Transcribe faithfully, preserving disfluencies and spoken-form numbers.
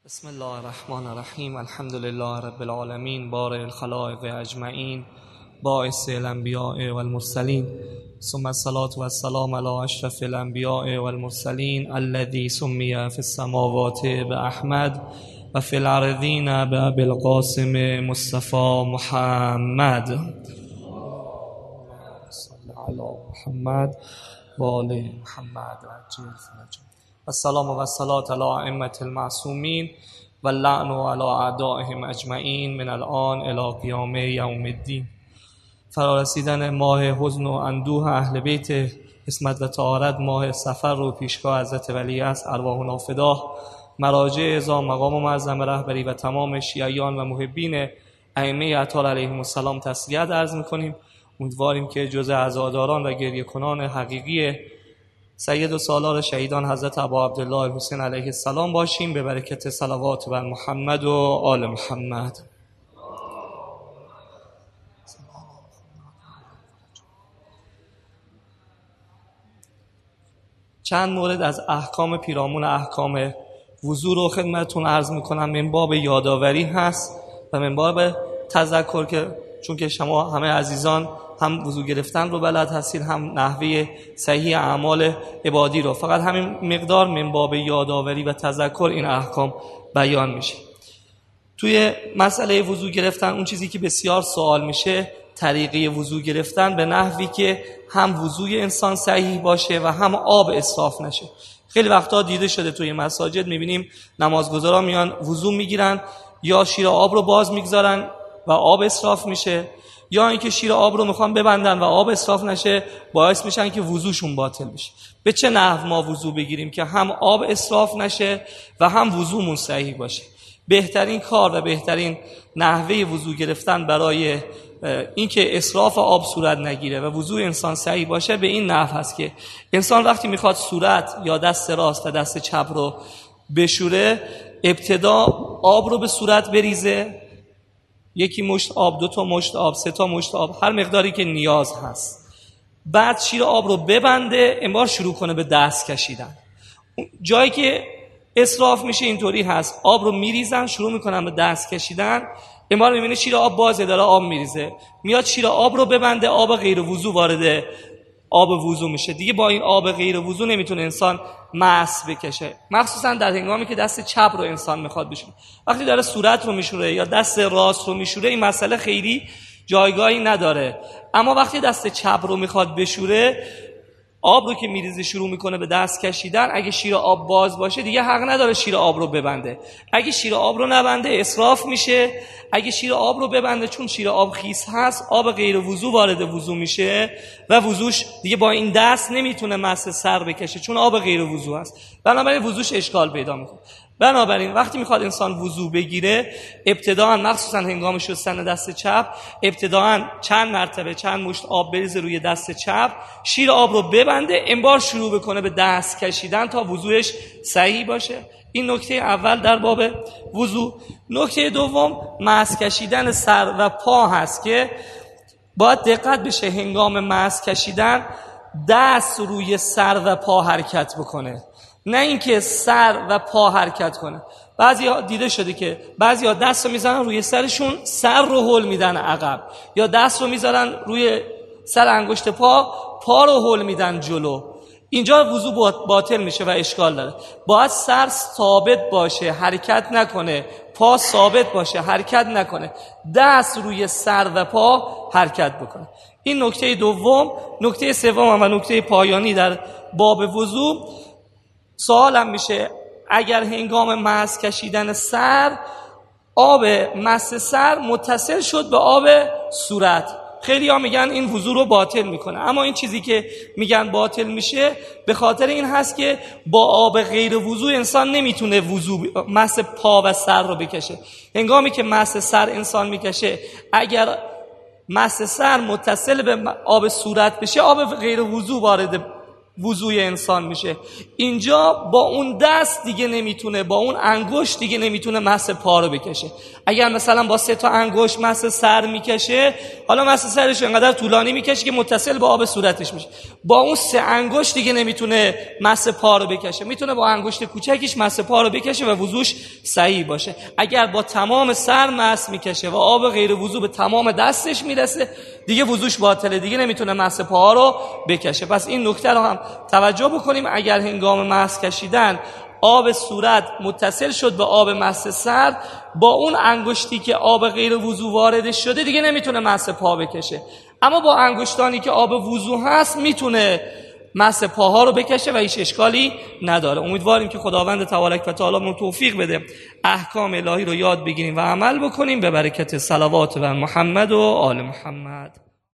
بسم الله الرحمن الرحیم. الحمد لله رب العالمین، بارئ الخلائق اجمعین، باعث الانبیاء والمرسلین، ثم الصلاة والسلام علی اشرف الانبیاء والمرسلین الذی سمی فی السماوات باحمد و فی الارضین بابی القاسم مصطفى محمد. صلی علی محمد و آل محمد و عجل فرجهم. السلام و الصلاة علی ائمة المعصومین و اللعن علی اعدائهم اجمعین من الان الی قیام یوم الدین. فرارسیدن ماه حزن و اندوه اهل بیت عصمت و طهارت، ماه صفر رو پیشگاه حضرت ولیعصر ارواحنا فداه، مراجع اعظام، مقام معظم رهبری و تمام شیعیان و محبین ائمه اطهار علیهم السلام تسلیت عرض می‌کنیم. امیدواریم که جزء عزاداران و گریه کنان حقیقی سید و سالار شهیدان حضرت ابا عبدالله الحسین علیه السلام باشیم، به برکت صلوات بر محمد و آل محمد. چند مورد از احکام پیرامون احکام وضو رو خدمتتون عرض میکنم. من باب یادآوری هست و من باب تذکر، که چون که شما همه عزیزان هم وضو گرفتن رو بلد هستید، هم نحوه صحیح اعمال عبادی رو، فقط همین مقدار من باب یادآوری و تذکر این احکام بیان میشه. توی مسئله وضو گرفتن اون چیزی که بسیار سوال میشه طریقه وضو گرفتن به نحوی که هم وضوی انسان صحیح باشه و هم آب اسراف نشه. خیلی وقتا دیده شده توی مساجد میبینیم نمازگزارا میان وضو میگیرن، یا شیر آب رو باز میگذارن و آب اسراف میشه، یا اینکه شیر آب رو میخوان ببندن و آب اسراف نشه، باعث میشن که وضوشون باطل بشه. به چه نحو ما وضو بگیریم که هم آب اسراف نشه و هم وضومون صحیح باشه؟ بهترین کار و بهترین نحوه وضو گرفتن برای اینکه اسراف آب صورت نگیره و وضو انسان صحیح باشه به این نحو هست که انسان وقتی میخواد صورت یا دست راست و دست چپ رو بشوره، ابتدا آب رو به صورت بریزه، یکی مشت آب، دو تا مشت آب، سه تا مشت آب، هر مقداری که نیاز هست. بعد شیر آب رو ببنده، انبار شروع کنه به دست کشیدن. جایی که اسراف میشه اینطوری هست، آب رو میریزن، شروع میکنن به دست کشیدن، انبار میبینه شیر آب بازه، داره آب میریزه، میاد شیر آب رو ببنده، آب غیر وضو وارد آب وضو میشه. دیگه با این آب غیر وضو نمیتونه انسان مس بکشه، مخصوصا در هنگامی که دست چپ رو انسان میخواد بشوره. وقتی داره صورت رو میشوره یا دست راست رو میشوره این مسئله خیلی جایگاهی نداره، اما وقتی دست چپ رو میخواد بشوره، آب رو که میریزه شروع میکنه به دست کشیدن، اگه شیر آب باز باشه دیگه حق نداره شیر آب رو ببنده. اگه شیر آب رو نبنده اسراف میشه، اگه شیر آب رو ببنده چون شیر آب خیس هست آب غیر وضو وارد وضو میشه و وضوش دیگه با این دست نمیتونه مس سر بکشه چون آب غیر وضو هست، بنابراین وضوش اشکال پیدا میکنه. بنابراین وقتی میخواد انسان وضو بگیره، ابتداء مخصوصا هنگام شستن دست چپ، ابتداء چند مرتبه چند مشت آب بریزه روی دست چپ، شیر آب رو ببنده، انبار شروع بکنه به دست کشیدن تا وضوش صحیح باشه. این نکته اول در باب وضو. نکته دوم مس کشیدن سر و پا هست که باید دقت بشه هنگام مس کشیدن دست روی سر و پا حرکت بکنه، نه اینکه سر و پا حرکت کنه. بعضی ها دیده شده که بعضی ها دست رو میزنن روی سرشون، سر رو هل میدن عقب، یا دست رو میذارن روی سر انگشت پا، پا رو هل میدن جلو. اینجا وضو باطل میشه و اشکال داره. باید سر ثابت باشه حرکت نکنه، پا ثابت باشه حرکت نکنه، دست روی سر و پا حرکت بکنه. این نکته دوم. نکته سوم و نکته پایانی در باب وضو، سوالم میشه اگر هنگام مس کشیدن سر آب مس سر متصل شد به آب صورت، خیلی ها میگن این وضو رو باطل میکنه، اما این چیزی که میگن باطل میشه به خاطر این هست که با آب غیر وضو انسان نمیتونه وضو مس پا و سر رو بکشه. هنگامی که مس سر انسان میکشه، اگر مس سر متصل به آب صورت بشه، آب غیر وضو وارد وضوی انسان میشه. اینجا با اون دست دیگه نمیتونه، با اون انگشت دیگه نمیتونه مس پا رو بکشه. اگر مثلا با سه تا انگشت مس سر میکشه، حالا مس سرش انقدر طولانی میکشه که متصل با آب صورتش میشه، با اون سه انگشت دیگه نمیتونه مس پا رو بکشه. میتونه با انگشت کوچکش مس پا رو بکشه و وضوش صحیح باشه. اگر با تمام سر مس میکشه و آب غیر وضو به تمام دستش میرسه، دیگه وضوش باطله، دیگه نمیتونه مس پاها رو بکشه. پس این نکته رو هم توجه بکنیم. اگر هنگام مس کشیدن آب صورت متصل شد به آب مس سر، با اون انگشتی که آب غیر وضو واردش شده دیگه نمیتونه مس پا بکشه، اما با انگشتانی که آب وضو هست میتونه مس پاها رو بکشه و هیچ اشکالی نداره. امیدواریم که خداوند تبارک و تعالی ما توفیق بده احکام الهی رو یاد بگیریم و عمل بکنیم به برکت صلوات بر محمد و آل محمد.